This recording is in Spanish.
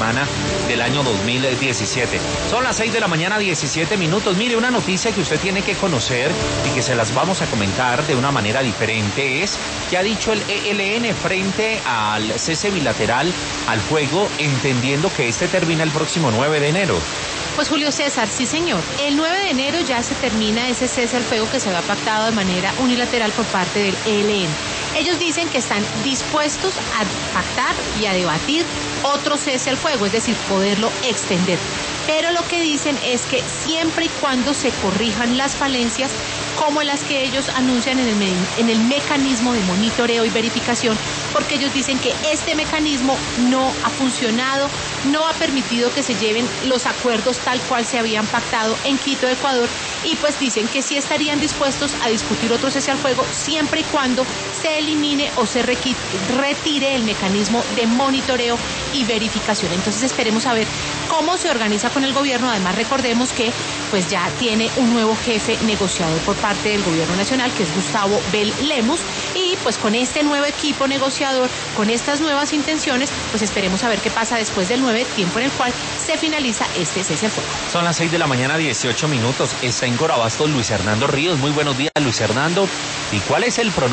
semana del año 2017. Son las 6 de la mañana, 17 minutos. Mire, una noticia que usted tiene que conocer y que se las vamos a comentar de una manera diferente es que ha dicho el ELN frente al cese bilateral al fuego, entendiendo que este termina el próximo 9 de enero. Pues Julio César, sí señor, el 9 de enero ya se termina ese cese al fuego que se había pactado de manera unilateral por parte del ELN. Ellos dicen que están dispuestos a pactar y a debatir otro cese al fuego, es decir, poderlo extender. Pero lo que dicen es que siempre y cuando se corrijan las falencias, como las que ellos anuncian en el mecanismo de monitoreo y verificación, porque ellos dicen que este mecanismo no ha funcionado, no ha permitido que se lleven los acuerdos tal cual se habían pactado en Quito, Ecuador, y pues dicen que sí estarían dispuestos a discutir otro cese al fuego siempre y cuando se elimine o se retire el mecanismo de monitoreo y verificación. Entonces esperemos a ver cómo se organiza con el gobierno. Además recordemos que pues ya tiene un nuevo jefe negociador por parte del gobierno nacional, que es Gustavo Bel Lemus, y pues con este nuevo equipo negociador, con estas nuevas intenciones, pues esperemos a ver qué pasa después del 9, tiempo en el cual se finaliza este cese al fuego. Son las 6 de la mañana, 18 minutos. Está en Corabastos Luis Hernando Ríos. Muy buenos días, Luis Hernando. ¿Y cuál es el pronóstico